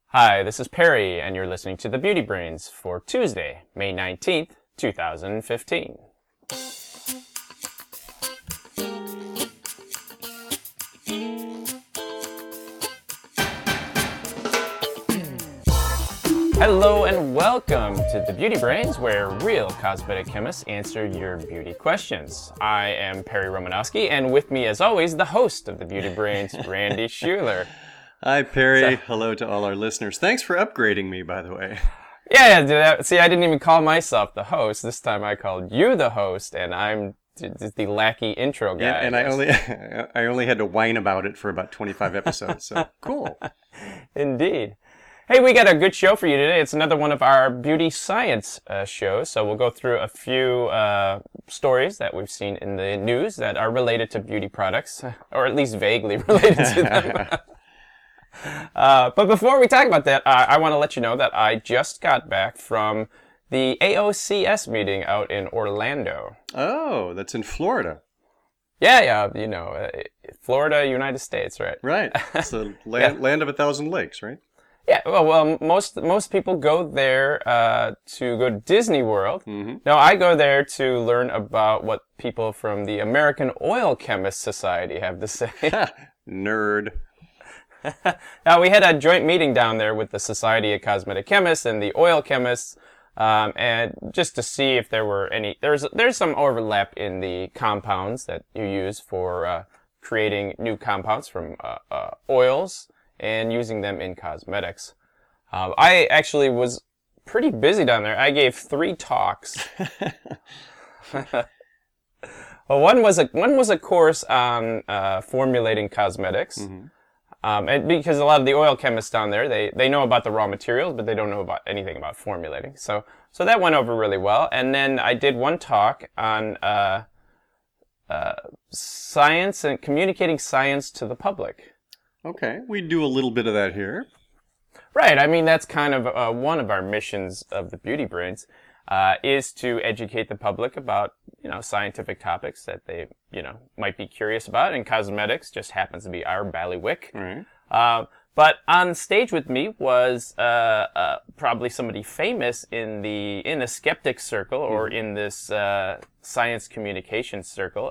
Hi, this is Perry, and you're listening to The Beauty Brains for Tuesday, May 19th, 2015. Hello and welcome to The Beauty Brains, where real cosmetic chemists answer your beauty questions. I am Perry Romanowski, and with me, as always, the host of The Beauty Brains, Randy Schuler. Hi, Perry. Hello to all our listeners. Thanks for upgrading me, by the way. Yeah, see, I didn't even call myself the host. This time I called you the host, and I'm the lackey intro guy. And I only had to whine about it for about 25 episodes, so cool. Indeed. Hey, we got a good show for you today. It's another one of our beauty science shows, so we'll go through a few stories that we've seen in the news that are related to beauty products, or at least vaguely related to them. But before we talk about that, I want to let you know that I just got back from the AOCS meeting out in Orlando. Oh, that's in Florida. Yeah, Florida, United States, right? Right. It's the land of a thousand lakes, right? Yeah, well, most people go there to go to Disney World. Mm-hmm. No, I go there to learn about what people from the American Oil Chemists Society have to say. Nerd. Now, we had a joint meeting down there with the Society of Cosmetic Chemists and the Oil Chemists, and just to see if there were any. There's some overlap in the compounds that you use for creating new compounds from oils and using them in cosmetics. I actually was pretty busy down there. I gave 3 talks. Well, one was a course on formulating cosmetics. Mm-hmm. And because a lot of the oil chemists down there, they know about the raw materials, but they don't know about anything about formulating. So that went over really well. And then I did one talk on science and communicating science to the public. Okay, we do a little bit of that here. Right. I mean, that's kind of one of our missions of the Beauty Brains, is to educate the public about, scientific topics that they, might be curious about. And cosmetics just happens to be our bailiwick. Right. But on stage with me was probably somebody famous in the skeptic circle or in this science communication circle,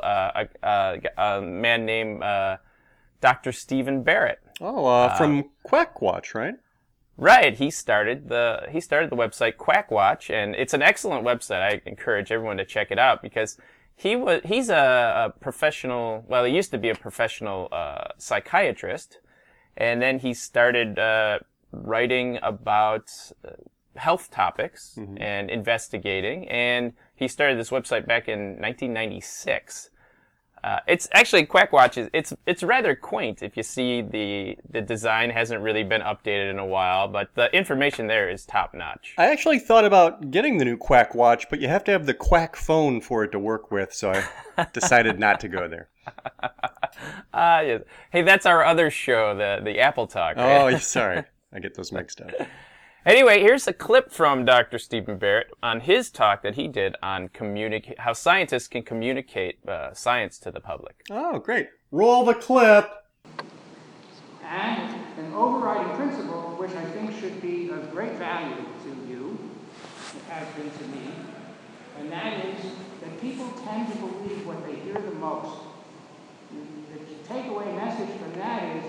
a man named Dr. Stephen Barrett. Oh, from Quackwatch, right? Right. He started the website Quackwatch, and it's an excellent website. I encourage everyone to check it out because he's a professional. Well, he used to be a professional psychiatrist, and then he started writing about health topics and investigating. And he started this website back in 1996. It's actually Quackwatch. It's rather quaint if you see the design hasn't really been updated in a while, but the information there is top notch. I actually thought about getting the new Quackwatch, but you have to have the Quack phone for it to work with, so I decided not to go there. Yes. Hey, that's our other show, the Apple Talk. Right? Oh, sorry. I get those mixed up. Anyway, here's a clip from Dr. Stephen Barrett on his talk that he did on how scientists can communicate science to the public. Oh, great. Roll the clip. And an overriding principle, which I think should be of great value to you, it has been to me, and that is that people tend to believe what they hear the most. The takeaway message from that is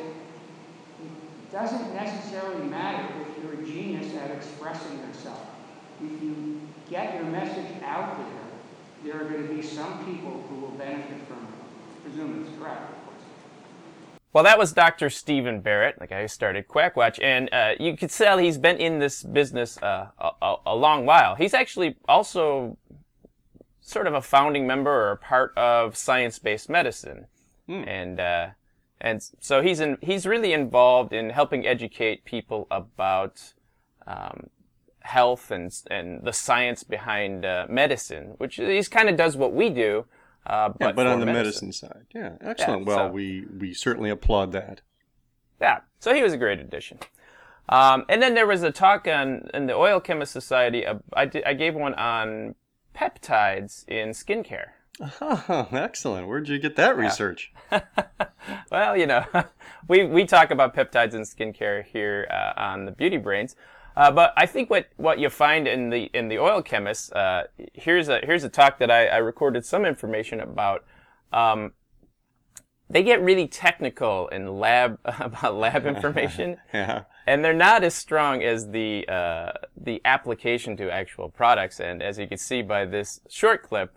it doesn't necessarily matter if you're a genius at expressing yourself. If you get your message out there are going to be some people who will benefit from it. I presume it's correct, of course. Well, that was Dr. Stephen Barrett, the guy who started Quackwatch, and you could tell he's been in this business a long while. He's actually also sort of a founding member or a part of science-based medicine. And so he's really involved in helping educate people about health and the science behind medicine, which he kind of does what we do, but on the medicine side. Yeah, excellent. Yeah, well, we certainly applaud that. Yeah, so he was a great addition. And then there was a talk in the Oil Chemist Society. I gave one on peptides in skincare. Oh, excellent. Where'd you get that research? Well, we talk about peptides and skincare here on the Beauty Brains, but I think what you find in the oil chemists, here's a talk that I recorded some information about. They get really technical in about lab information, Yeah. and they're not as strong as the application to actual products. And as you can see by this short clip,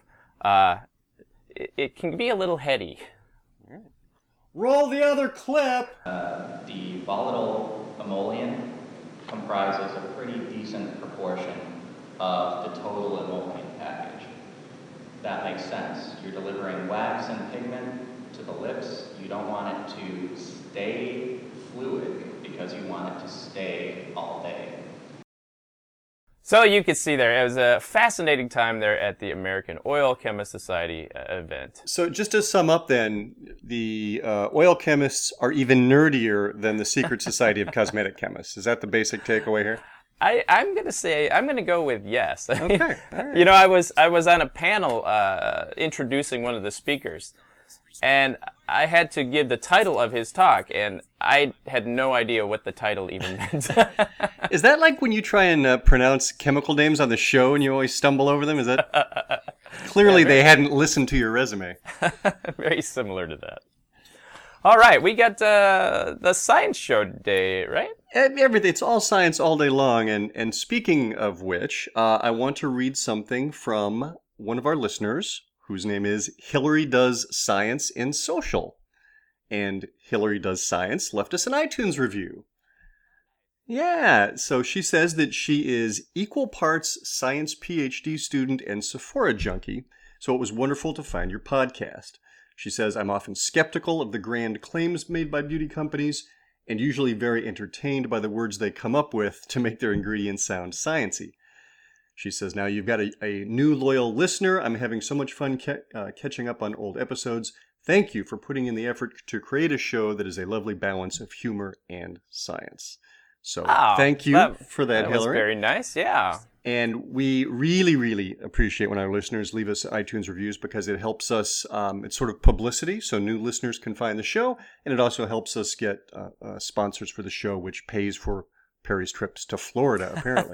it can be a little heady. Roll the other clip. The volatile emollient comprises a pretty decent proportion of the total emollient package. That makes sense. You're delivering wax and pigment to the lips. You don't want it to stay fluid because you want it to stay all day. So you could see there, it was a fascinating time there at the American Oil Chemist Society event. So just to sum up then, the oil chemists are even nerdier than the Secret Society of Cosmetic Chemists. Is that the basic takeaway here? I'm gonna go with yes. Okay. All right. I was on a panel introducing one of the speakers, and I had to give the title of his talk, and I had no idea what the title even meant. Is that like when you try and pronounce chemical names on the show and you always stumble over them? Is that clearly they hadn't listened to your resume? Very similar to that. All right, we got the science show today, right? Everything. It's all science all day long. And speaking of which, I want to read something from one of our listeners, whose name is Hillary Does Science in Social. And Hillary Does Science left us an iTunes review. Yeah, so she says that she is equal parts science PhD student and Sephora junkie, so it was wonderful to find your podcast. She says, I'm often skeptical of the grand claims made by beauty companies and usually very entertained by the words they come up with to make their ingredients sound sciencey. She says, now you've got a new loyal listener. I'm having so much fun catching up on old episodes. Thank you for putting in the effort to create a show that is a lovely balance of humor and science. So thank you for that, Hillary. That was very nice, yeah. And we really, really appreciate when our listeners leave us iTunes reviews because it helps us, it's sort of publicity, so new listeners can find the show, and it also helps us get sponsors for the show, which pays for Perry's trips to Florida, apparently.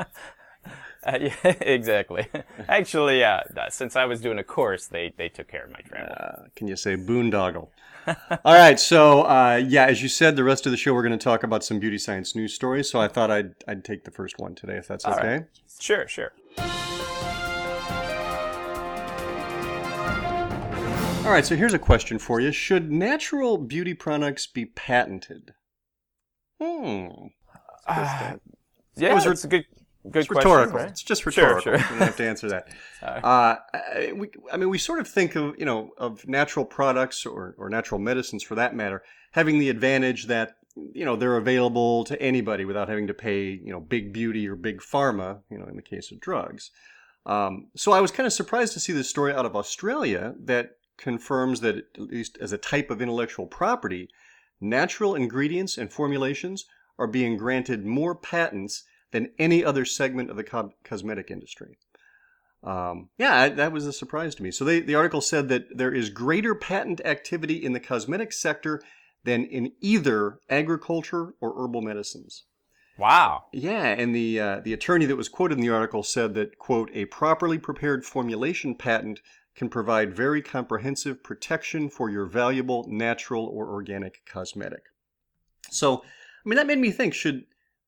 Yeah, exactly. Actually, since I was doing a course, they took care of my travel. Can you say boondoggle? All right, so as you said, the rest of the show we're going to talk about some beauty science news stories. So I thought I'd take the first one today, if that's okay. Right. Sure. All right, so here's a question for you: should natural beauty products be patented? Yeah, it's a good question. Rhetorical. Right? It's just rhetorical. Sure. You don't have to answer that. We sort of think of natural products or natural medicines, for that matter, having the advantage that they're available to anybody without having to pay big beauty or big pharma. In the case of drugs. So I was kind of surprised to see this story out of Australia that confirms that, at least as a type of intellectual property, natural ingredients and formulations are being granted more patents than any other segment of the cosmetic industry. That was a surprise to me. So the article said that there is greater patent activity in the cosmetic sector than in either agriculture or herbal medicines. Wow. Yeah, and the attorney that was quoted in the article said that, quote, a properly prepared formulation patent can provide very comprehensive protection for your valuable natural or organic cosmetic. So, that made me think, should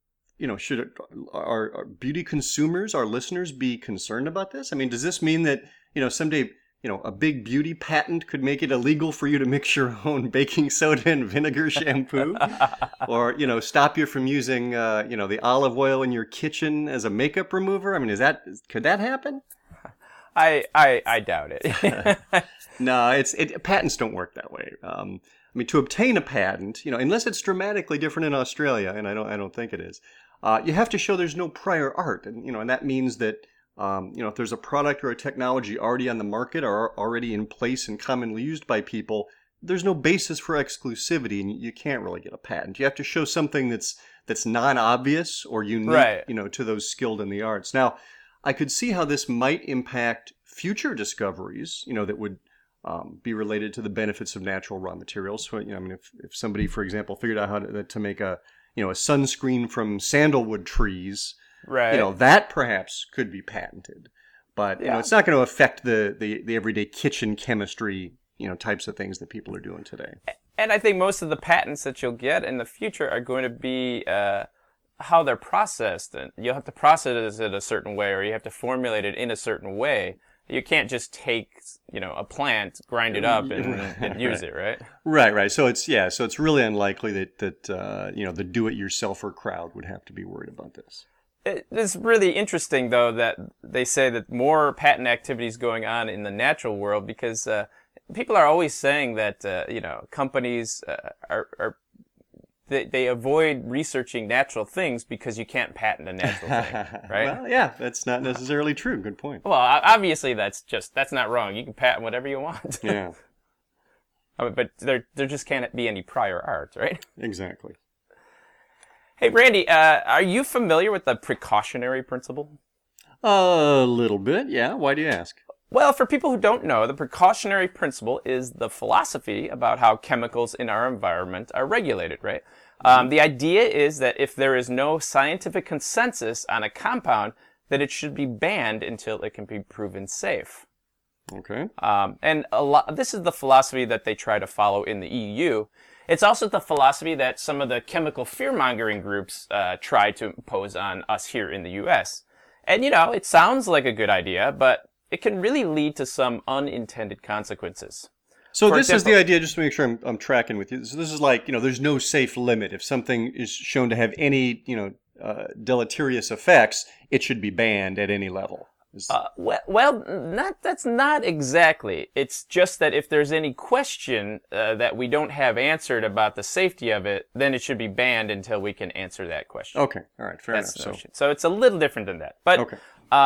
our beauty consumers, our listeners, be concerned about this? Does this mean that, someday, a big beauty patent could make it illegal for you to mix your own baking soda and vinegar shampoo? Or, stop you from using, the olive oil in your kitchen as a makeup remover? Could that happen? I doubt it. No, patents don't work that way. To obtain a patent, unless it's dramatically different in Australia, and I don't think it is, you have to show there's no prior art, and that means that if there's a product or a technology already on the market or already in place and commonly used by people, there's no basis for exclusivity, and you can't really get a patent. You have to show something that's non-obvious or unique, right, to those skilled in the arts. Now, I could see how this might impact future discoveries, that would be related to the benefits of natural raw materials. So, I mean, if somebody, for example, figured out how to make a sunscreen from sandalwood trees, Right. that perhaps could be patented. But it's not going to affect the everyday kitchen chemistry, types of things that people are doing today. And I think most of the patents that you'll get in the future are going to be how they're processed. And you'll have to process it a certain way, or you have to formulate it in a certain way. You can't just take, a plant, grind it up, and use it, right? Right. So it's really unlikely that the do-it-yourselfer crowd would have to be worried about this. It's really interesting, though, that they say that more patent activity is going on in the natural world because people are always saying that companies they avoid researching natural things because you can't patent a natural thing, right? Well, yeah, that's not necessarily true. Good point. Well, obviously that's not wrong. You can patent whatever you want. Yeah. But there just can't be any prior art, right? Exactly. Hey, Randy, are you familiar with the precautionary principle? A little bit, yeah. Why do you ask? Well, for people who don't know, the precautionary principle is the philosophy about how chemicals in our environment are regulated, right? The idea is that if there is no scientific consensus on a compound, that it should be banned until it can be proven safe. Okay. And this is the philosophy that they try to follow in the EU. It's also the philosophy that some of the chemical fear-mongering groups try to impose on us here in the U.S. And, it sounds like a good idea, but it can really lead to some unintended consequences. So For this is example, the idea, just to make sure I'm tracking with you. So this is like, there's no safe limit. If something is shown to have any, deleterious effects, it should be banned at any level. that's not exactly. It's just that if there's any question that we don't have answered about the safety of it, then it should be banned until we can answer that question. Okay, all right, fair That's enough. the notion. So it's a little different than that. But Okay.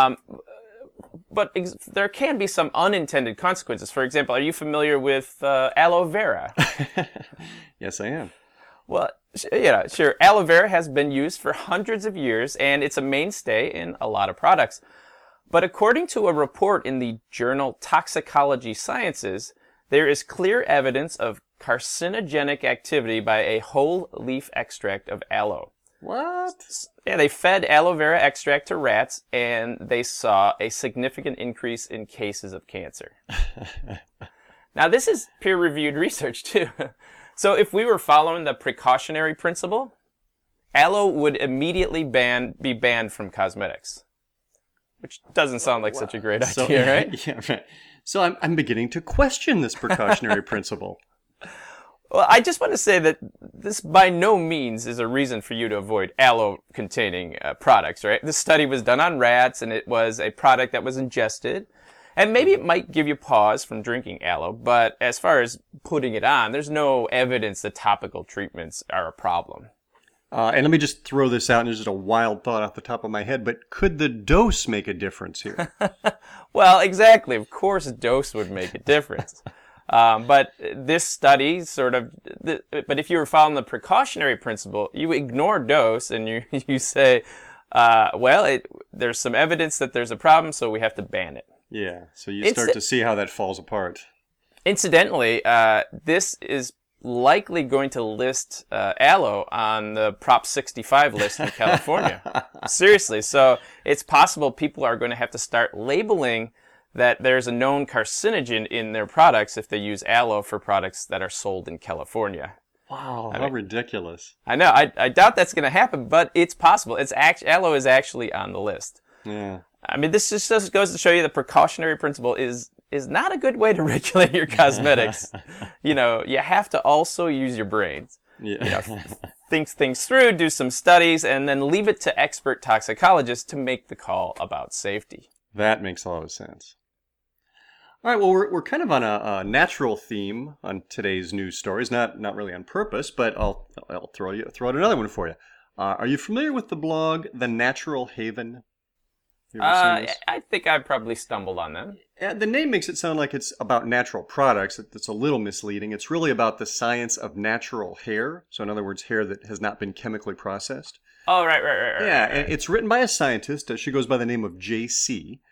But there can be some unintended consequences. For example, are you familiar with aloe vera? Yes, I am. Well, sure. Aloe vera has been used for hundreds of years, and it's a mainstay in a lot of products. But according to a report in the journal Toxicology Sciences, there is clear evidence of carcinogenic activity by a whole leaf extract of aloe. What? Yeah, they fed aloe vera extract to rats, and they saw a significant increase in cases of cancer. Now, this is peer-reviewed research, too. So if we were following the precautionary principle, aloe would immediately be banned from cosmetics, which doesn't sound like such a great idea, right? Yeah, right. So I'm beginning to question this precautionary principle. Well, I just want to say that this by no means is a reason for you to avoid aloe-containing products, right? This study was done on rats, and it was a product that was ingested. And maybe it might give you pause from drinking aloe, but as far as putting it on, there's no evidence that topical treatments are a problem. And let me just throw this out, and it's just a wild thought off the top of my head, but could the dose make a difference here? Well, exactly. Of course, dose would make a difference. But this study but if you were following the precautionary principle, you ignore dose and you say, there's some evidence that there's a problem, so we have to ban it. Yeah, so you start to see how that falls apart. Incidentally, this is likely going to list aloe on the Prop 65 list in California. Seriously, so it's possible people are going to have to start labeling that there's a known carcinogen in their products if they use aloe for products that are sold in California. Wow, how ridiculous. I know. I doubt that's going to happen, but it's possible. Aloe is actually on the list. Yeah. I mean, this just goes to show you the precautionary principle is not a good way to regulate your cosmetics. You have to also use your brains. Yeah. Think things through, do some studies, and then leave it to expert toxicologists to make the call about safety. That makes a lot of sense. All right, well, we're kind of on a natural theme on today's news stories. Not really on purpose, but I'll throw out another one for you. Are you familiar with the blog The Natural Haven? You ever seen this? I think I probably stumbled on them. The name makes it sound like it's about natural products. That's a little misleading. It's really about the science of natural hair. So in other words, hair that has not been chemically processed. Oh, right. Yeah, and it's written by a scientist. She goes by the name of JC.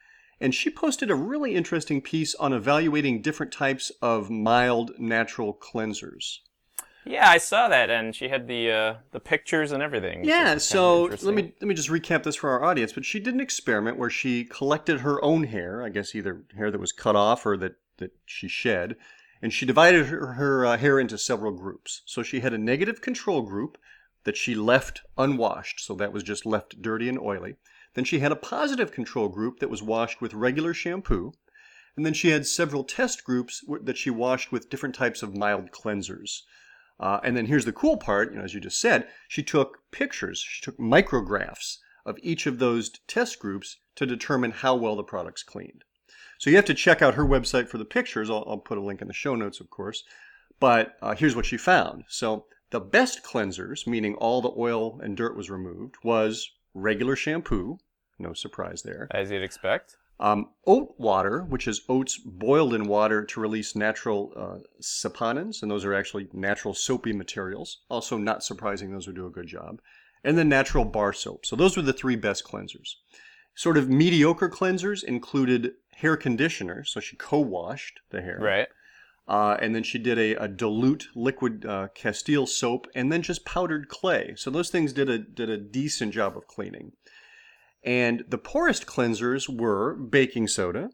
and she posted a really interesting piece on evaluating different types of mild natural cleansers. Yeah, I saw that, and she had the pictures and everything. which Yeah, is kind of so interesting. let me just recap this for our audience. But she did an experiment where she collected her own hair, I guess either hair that was cut off or that she shed, and she divided her hair into several groups. So she had a negative control group that she left unwashed, so that was just left dirty and oily. Then she had a positive control group that was washed with regular shampoo. And then she had several test groups that she washed with different types of mild cleansers. And then here's the cool part, as you just said, she took pictures, she took micrographs of each of those test groups to determine how well the products cleaned. So you have to check out her website for the pictures. I'll put a link in the show notes, of course. But here's what she found. So the best cleansers, meaning all the oil and dirt was removed, was regular shampoo. No surprise there. As you'd expect. Oat water, which is oats boiled in water to release natural saponins, and those are actually natural soapy materials. Also not surprising, those would do a good job. And then natural bar soap. So those were the three best cleansers. Sort of mediocre cleansers included hair conditioner, so she co-washed the hair. Right. And then she did a dilute liquid Castile soap, and then just powdered clay. So those things did a decent job of cleaning. And the poorest cleansers were baking soda,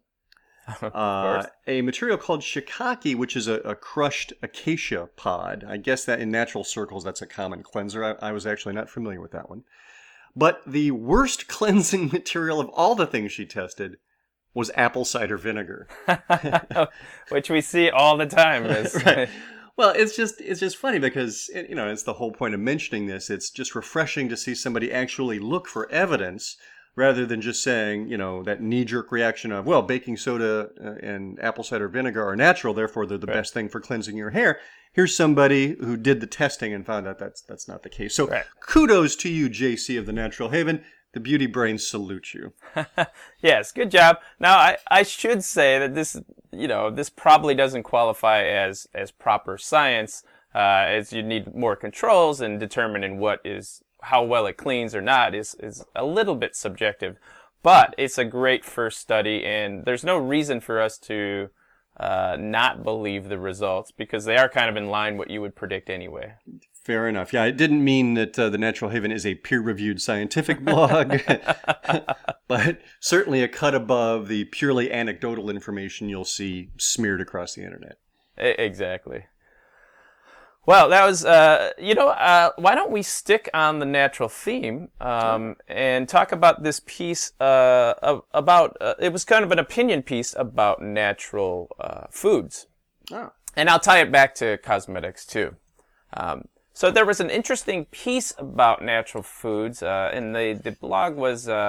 a material called shiitake, which is a crushed acacia pod. I guess that in natural circles, that's a common cleanser. I was actually not familiar with that one. But the worst cleansing material of all the things she tested was apple cider vinegar. Which we see all the time. Right. Well, it's just funny because, it's the whole point of mentioning this. It's just refreshing to see somebody actually look for evidence rather than just saying, that knee-jerk reaction of, well, baking soda and apple cider vinegar are natural, therefore they're the best thing for cleansing your hair. Here's somebody who did the testing and found out that's not the case. So kudos to you, JC of the Natural Haven. The Beauty Brains salute you. Yes, good job. Now, I should say that this probably doesn't qualify as proper science, as you need more controls, and determining how well it cleans or not is a little bit subjective. But it's a great first study, and there's no reason for us to not believe the results, because they are kind of in line what you would predict anyway. Fair enough. Yeah, it didn't mean that the Natural Haven is a peer-reviewed scientific blog, but certainly a cut above the purely anecdotal information you'll see smeared across the internet. Exactly. Well, that was, why don't we stick on the natural theme and talk about this piece about, it was kind of an opinion piece about natural foods. Oh. And I'll tie it back to cosmetics, too. So there was an interesting piece about natural foods, and the blog was, it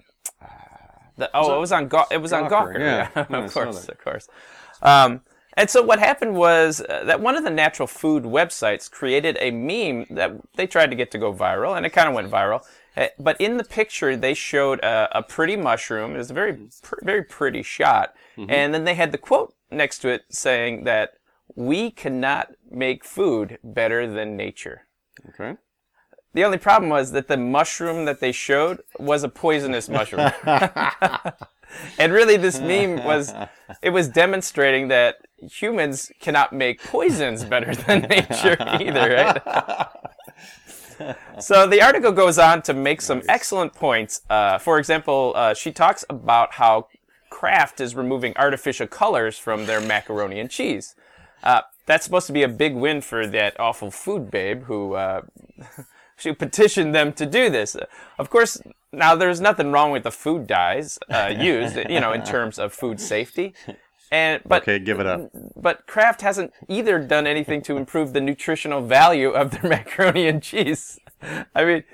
was on Gawker. Yeah. Of course. And so what happened was that one of the natural food websites created a meme that they tried to get to go viral, and it kind of went viral. But in the picture, they showed a pretty mushroom. It was a very, very pretty shot. Mm-hmm. And then they had the quote next to it saying that we cannot make food better than nature. Okay. The only problem was that the mushroom that they showed was a poisonous mushroom. And really this meme was demonstrating that humans cannot make poisons better than nature either, right? So the article goes on to make some excellent points. For example, she talks about how Kraft is removing artificial colors from their macaroni and cheese. That's supposed to be a big win for that awful food babe who petitioned them to do this. Of course, now there's nothing wrong with the food dyes used, in terms of food safety. Okay, give it up. But Kraft hasn't either done anything to improve the nutritional value of their macaroni and cheese. I mean,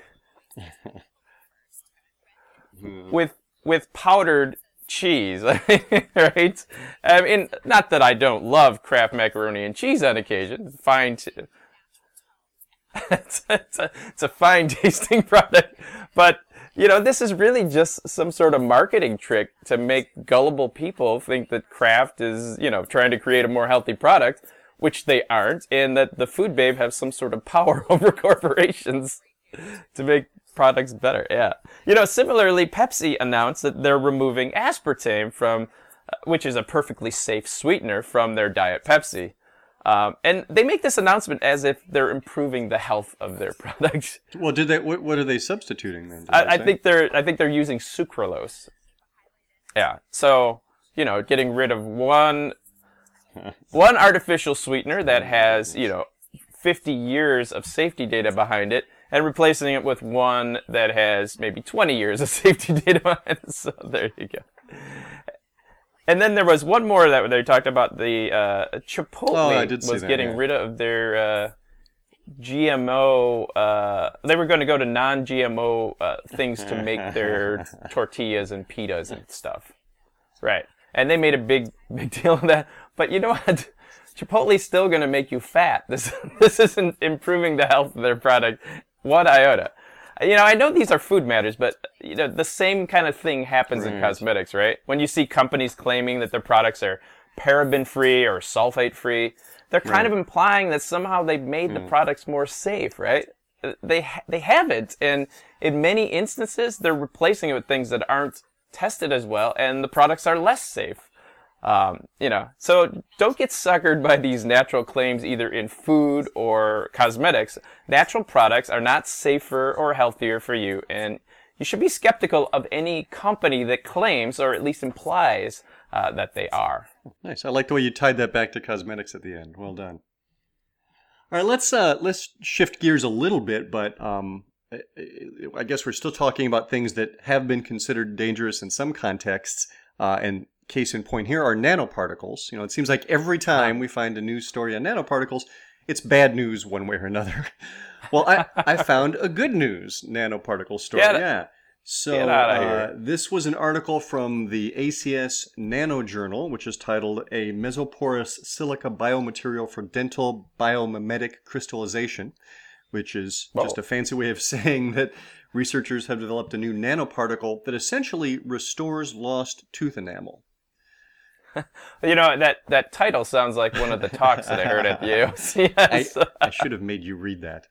with powdered cheese, right? I mean, not that I don't love Kraft macaroni and cheese on occasion. It's a fine tasting product, but this is really just some sort of marketing trick to make gullible people think that Kraft is, trying to create a more healthy product, which they aren't, and that the food babe has some sort of power over corporations to make products better. Yeah. Similarly, Pepsi announced that they're removing aspartame from, which is a perfectly safe sweetener, from their Diet Pepsi. And they make this announcement as if they're improving the health of their products. Well, did they? What are they substituting then? I think they're using sucralose. Yeah. So, getting rid of one artificial sweetener that has, 50 years of safety data behind it, and replacing it with one that has maybe 20 years of safety data behind it. So there you go. And then there was one more that they talked about. The Chipotle was getting rid of their GMO. They were going to go to non-GMO things to make their tortillas and pitas and stuff. Right. And they made a big deal of that. But you know what? Chipotle's still going to make you fat. This isn't improving the health of their product one iota. I know these are food matters, but the same kind of thing happens in cosmetics, right? When you see companies claiming that their products are paraben-free or sulfate-free, they're kind of implying that somehow they've made the products more safe, right? They haven't, and in many instances, they're replacing it with things that aren't tested as well, and the products are less safe. So don't get suckered by these natural claims either in food or cosmetics. Natural products are not safer or healthier for you, and you should be skeptical of any company that claims or at least implies that they are. Nice. I like the way you tied that back to cosmetics at the end. Well done. All right, let's shift gears a little bit, but I guess we're still talking about things that have been considered dangerous in some contexts, and case in point here are nanoparticles. It seems like every time we find a news story on nanoparticles, it's bad news one way or another. Well, I found a good news nanoparticle story. Yeah. So get out of here. This was an article from the ACS Nano Journal, which is titled "A Mesoporous Silica Biomaterial for Dental Biomimetic Crystallization," which is just a fancy way of saying that researchers have developed a new nanoparticle that essentially restores lost tooth enamel. That title sounds like one of the talks that I heard at the AOCS. I should have made you read that.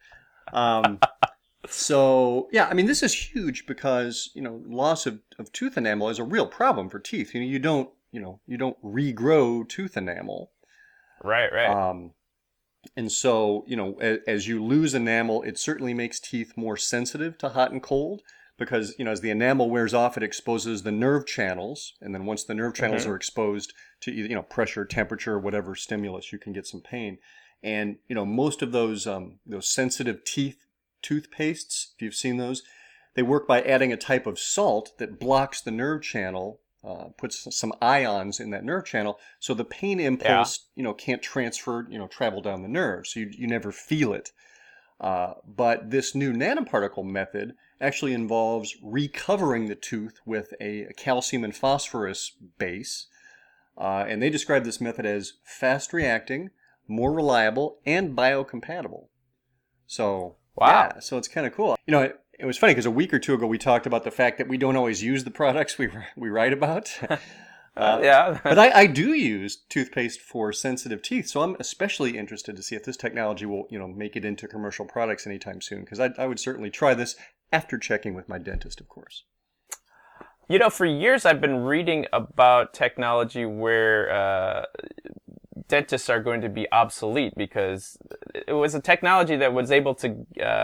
This is huge because, loss of tooth enamel is a real problem for teeth. You don't regrow tooth enamel. Right. And so, as you lose enamel, it certainly makes teeth more sensitive to hot and cold. Because, as the enamel wears off, it exposes the nerve channels. And then once the nerve channels are exposed to either, pressure, temperature, whatever stimulus, you can get some pain. And, most of those sensitive toothpastes, if you've seen those, they work by adding a type of salt that blocks the nerve channel, puts some ions in that nerve channel. So the pain impulse, can't travel down the nerve. So you never feel it. But this new nanoparticle method actually involves recovering the tooth with a calcium and phosphorus base. And they describe this method as fast reacting, more reliable, and biocompatible. So, so it's kind of cool. It was funny because a week or two ago we talked about the fact that we don't always use the products we write about. But I do use toothpaste for sensitive teeth, so I'm especially interested to see if this technology will, make it into commercial products anytime soon, because I would certainly try this after checking with my dentist, of course. For years I've been reading about technology where dentists are going to be obsolete because it was a technology that was able to...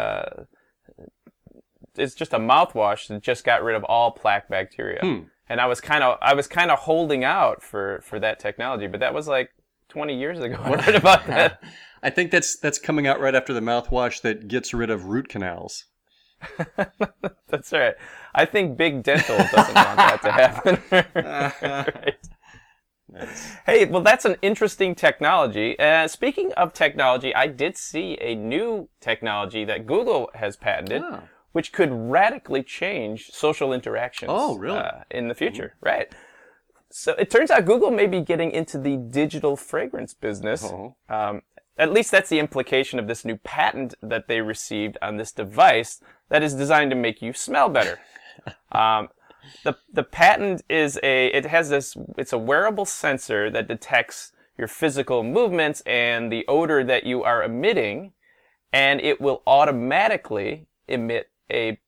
it's just a mouthwash that just got rid of all plaque bacteria. And I was kind of holding out for that technology, but that was like 20 years ago. I read about that. I think that's coming out right after the mouthwash that gets rid of root canals. That's right. I think Big Dental doesn't want that to happen. Right. Nice. Hey, well, that's an interesting technology. Speaking of technology, I did see a new technology that Google has patented, which could radically change social interactions. Oh, really? In the future, right? So it turns out Google may be getting into the digital fragrance business. At least that's the implication of this new patent that they received on this device that is designed to make you smell better. The patent is it's a wearable sensor that detects your physical movements and the odor that you are emitting, and it will automatically emit a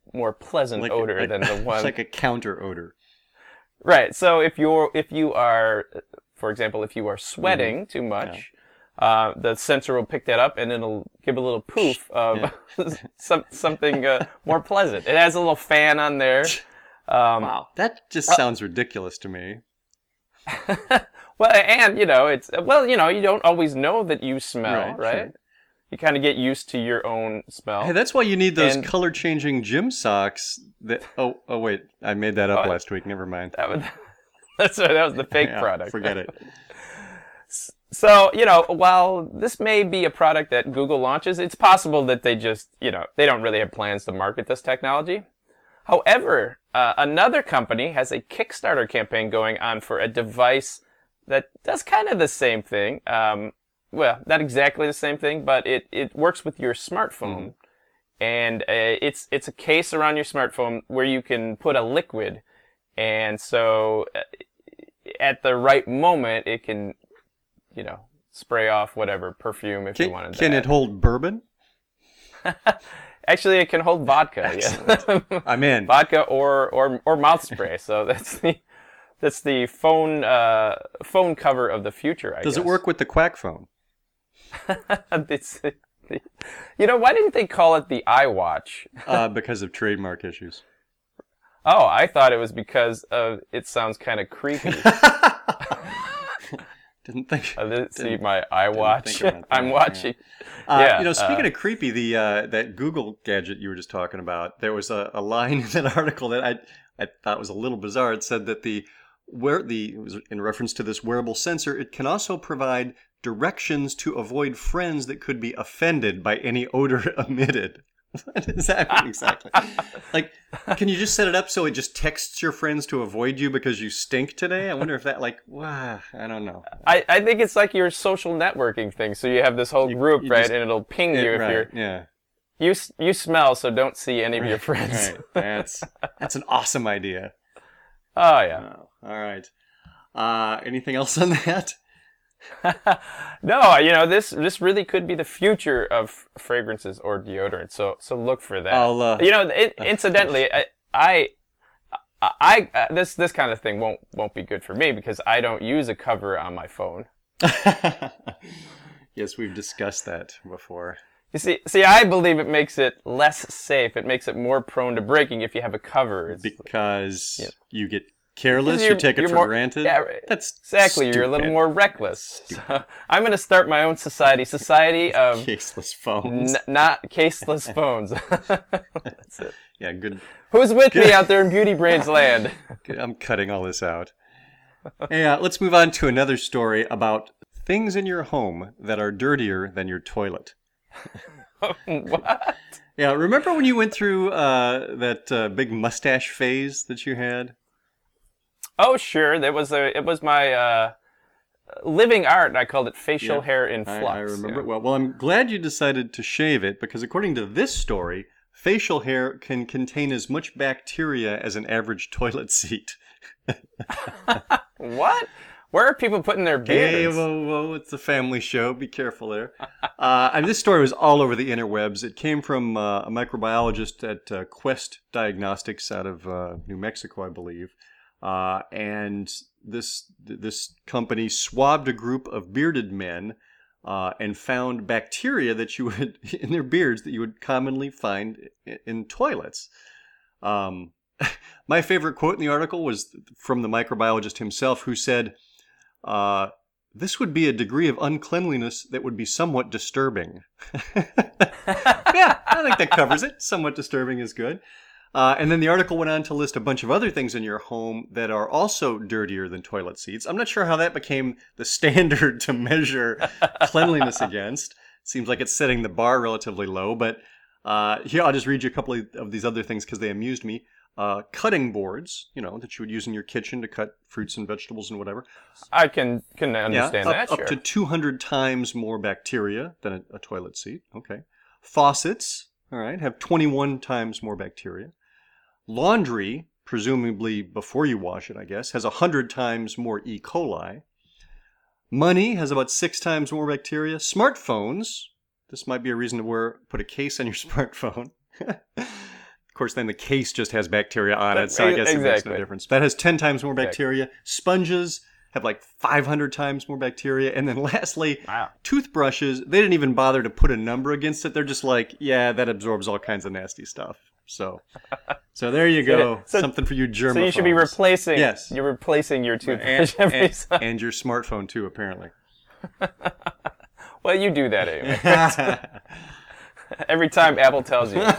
more pleasant odor than the one. It's like a counter odor. Right. So if you are, for example, if you are sweating too much, the sensor will pick that up and it'll give a little poof of something more pleasant. It has a little fan on there. Wow, that just sounds ridiculous to me. Well, and you don't always know that you smell, right? Sure. You kind of get used to your own smell. Hey, that's why you need those color-changing gym socks. That oh wait, I made that up last week. Never mind. That's right. That was the fake product. Forget it. So, while this may be a product that Google launches, it's possible that they just, they don't really have plans to market this technology. However, another company has a Kickstarter campaign going on for a device that does kind of the same thing. Well, not exactly the same thing, but it works with your smartphone. And it's a case around your smartphone where you can put a liquid. And so at the right moment, it can, spray off whatever perfume if you wanted that. Can it hold bourbon? Actually, it can hold vodka. Excellent. Yeah. I'm in. Vodka or mouth spray. So that's the phone cover of the future, I guess. Does it work with the Quack phone? Why didn't they call it the iWatch? Because of trademark issues. Oh, I thought it was because it sounds kind of creepy. Didn't think. See my iWatch. I'm watching. Speaking of creepy, that Google gadget you were just talking about, there was a line in that article that I thought was a little bizarre. It said that it was in reference to this wearable sensor, it can also provide directions to avoid friends that could be offended by any odor emitted. What is that exactly? Like, can you just set it up so it just texts your friends to avoid you because you stink today? I wonder if that, I don't know. I think it's like your social networking thing. So you have this whole group, right? And it'll ping you if you're... Yeah. You smell, so don't see any of your friends. Right. That's an awesome idea. Oh, yeah. Oh, all right. Anything else on that? No, this really could be the future of fragrances or deodorant. So look for that. Incidentally, this kind of thing won't be good for me because I don't use a cover on my phone. Yes, we've discussed that before. You see, I believe it makes it less safe. It makes it more prone to breaking if you have a cover. Because you get careless, you take it for granted. Yeah, that's exactly. stupid. You're a little more reckless. So I'm going to start my own society of caseless phones, not caseless phones. That's it. Yeah, good. Who's with me out there in Beauty Brains land? Good. I'm cutting all this out. Hey, let's move on to another story about things in your home that are dirtier than your toilet. What? Yeah, remember when you went through that big mustache phase that you had? Oh, sure. It was my living art. I called it facial hair in flux. I remember it well. Well, I'm glad you decided to shave it because according to this story, facial hair can contain as much bacteria as an average toilet seat. What? Where are people putting their beards? Hey, whoa, it's a family show. Be careful there. This story was all over the interwebs. It came from a microbiologist at Quest Diagnostics out of New Mexico, I believe. And this company swabbed a group of bearded men and found bacteria that you would in their beards that you would commonly find in toilets. My favorite quote in the article was from the microbiologist himself, who said, "This would be a degree of uncleanliness that would be somewhat disturbing." Yeah, I think that covers it. Somewhat disturbing is good. And then the article went on to list a bunch of other things in your home that are also dirtier than toilet seats. I'm not sure how that became the standard to measure cleanliness against. Seems like it's setting the bar relatively low, but here I'll just read you a couple of these other things because they amused me. Cutting boards, that you would use in your kitchen to cut fruits and vegetables and whatever. I can understand that, up sure. to 200 times more bacteria than a toilet seat. Okay. Faucets, all right, have 21 times more bacteria. Laundry, presumably before you wash it, I guess, has 100 times more E. coli. Money has about 6 times more bacteria. Smartphones, this might be a reason to put a case on your smartphone. course, then the case just has bacteria on it, so I guess it makes no Exactly. difference. That has 10 times more bacteria. Sponges have like 500 times more bacteria. And then lastly, Wow. toothbrushes, they didn't even bother to put a number against it. They're just like, yeah, that absorbs all kinds of nasty stuff. So there you go. So- Something for you germaphobes. So you should be replacing. Yes. You're replacing your toothbrush every time. and your smartphone too, apparently. Well, you do that anyway. Every time Apple tells you.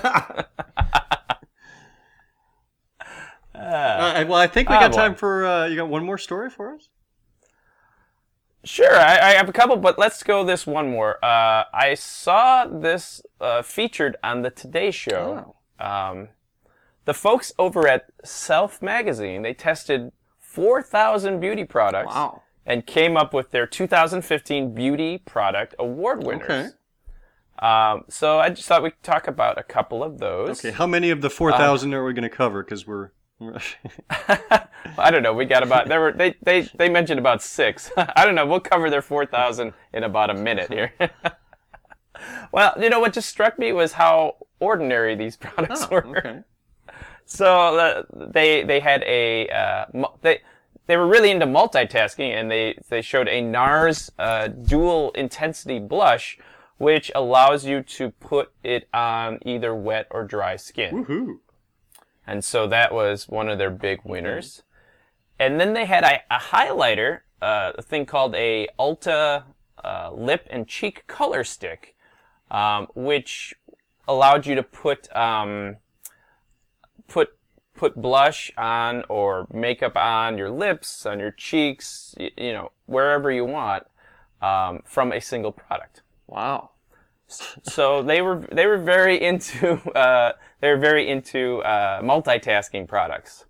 Well, I think we got time for, you got one more story for us? Sure, I have a couple, but let's go this one more. I saw this featured on the Today Show. The folks over at Self Magazine, they tested 4,000 beauty products and came up with their 2015 Beauty Product Award winners. Okay. So I just thought we'd talk about a couple of those. Okay, how many of the 4,000 are we going to cover? Because we're... I don't know. We got about they mentioned about 6. I don't know. We'll cover their 4,000 in about a minute here. Well, you know what just struck me was how ordinary these products were. Okay. So they had they were really into multitasking, and they showed a NARS dual intensity blush, which allows you to put it on either wet or dry skin. Woohoo. And so that was one of their big winners. And then they had a highlighter, a thing called a Ulta lip and cheek color stick, which allowed you to put blush on or makeup on your lips, on your cheeks, you know, wherever you want, from a single product. Wow. So they were very into multitasking products.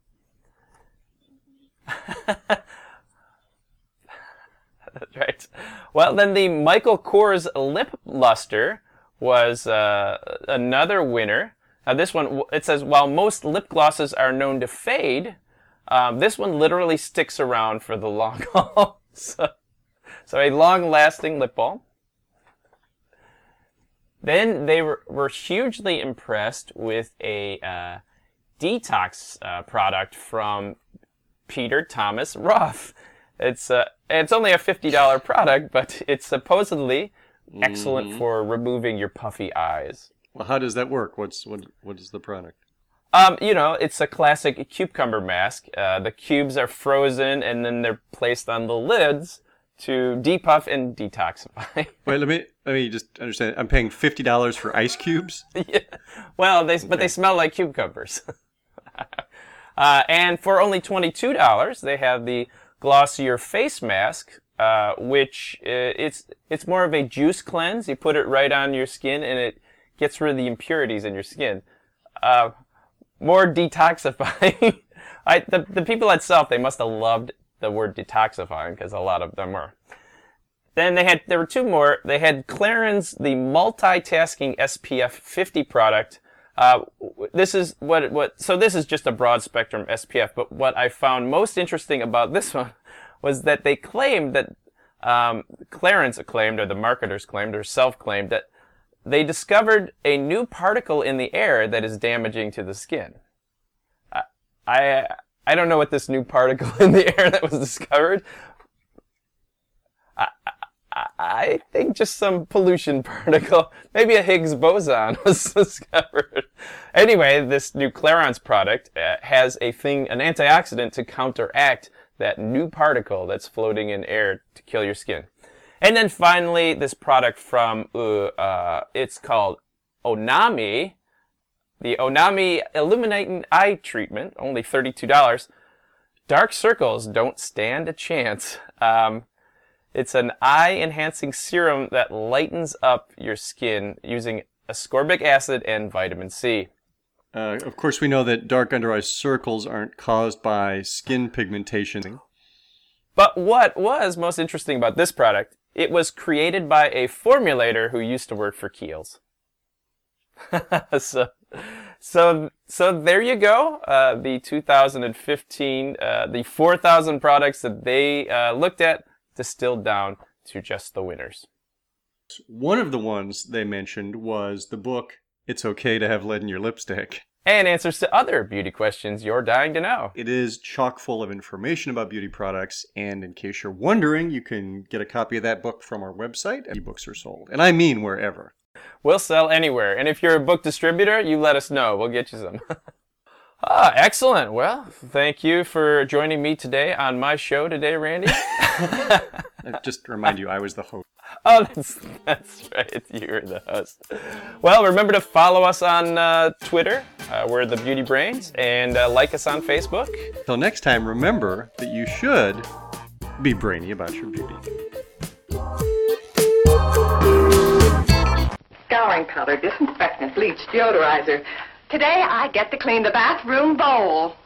That's right. Well, then the Michael Kors Lip Luster was another winner. Now this one, it says, while most lip glosses are known to fade, this one literally sticks around for the long haul. So a long-lasting lip balm. Then they were hugely impressed with a detox product from Peter Thomas Roth. It's only a $50 product, but it's supposedly excellent for removing your puffy eyes. Well, how does that work? What is the product? You know, it's a classic cucumber mask. The cubes are frozen and then they're placed on the lids to depuff and detoxify. Wait, let me just understand. I'm paying $50 for ice cubes? Yeah. Well, but they smell like cucumbers. And for only $22, they have the Glossier face mask, which it's more of a juice cleanse. You put it right on your skin, and it gets rid of the impurities in your skin. More detoxifying. The people at Self, they must have loved the word detoxifying, because a lot of them were. Then there were 2 more. They had Clarins, the multitasking SPF 50 product. This is so this is just a broad spectrum SPF, but what I found most interesting about this one was that they claimed that, Clarins claimed, or the marketers claimed, or self-claimed, that they discovered a new particle in the air that is damaging to the skin. I don't know what this new particle in the air that was discovered. I think just some pollution particle, maybe a Higgs boson was discovered. Anyway, this new Clarins product has an antioxidant to counteract that new particle that's floating in air to kill your skin. And then finally, this product from, it's called Onami. The Onami Illuminating Eye Treatment, only $32. Dark circles don't stand a chance. It's an eye-enhancing serum that lightens up your skin using ascorbic acid and vitamin C. Of course, we know that dark under-eye circles aren't caused by skin pigmentation. But what was most interesting about this product, it was created by a formulator who used to work for Kiehl's. So there you go. The 2015, the 4,000 products that they looked at, distilled down to just the winners. One of the ones they mentioned was the book, It's Okay to Have Lead in Your Lipstick. and answers to other beauty questions you're dying to know. It is chock full of information about beauty products, and in case you're wondering, you can get a copy of that book from our website. Ebooks are sold, and I mean wherever. We'll sell anywhere, and if you're a book distributor, you let us know. We'll get you some. Excellent. Well, thank you for joining me today on my show today, Randy. Just to remind you, I was the host. Oh, that's right. You're the host. Well, remember to follow us on Twitter. We're the Beauty Brains, and like us on Facebook. Till next time, remember that you should be brainy about your beauty. Scouring powder, disinfectant, bleach, deodorizer. Today I get to clean the bathroom bowl.